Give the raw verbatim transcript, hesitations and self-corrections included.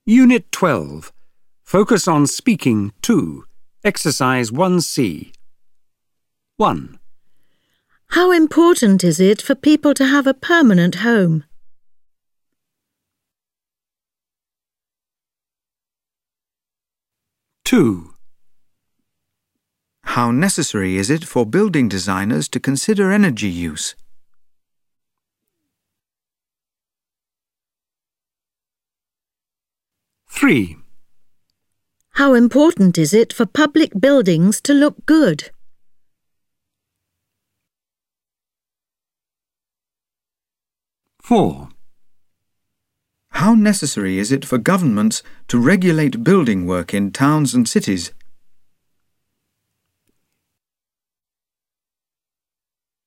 Unit twelve. Focus on speaking two. Exercise one C. one. How important is it for people to have a permanent home? two. How necessary is it for building designers to consider energy use? three. How important is it for public buildings to look good? four. How necessary is it for governments to regulate building work in towns and cities?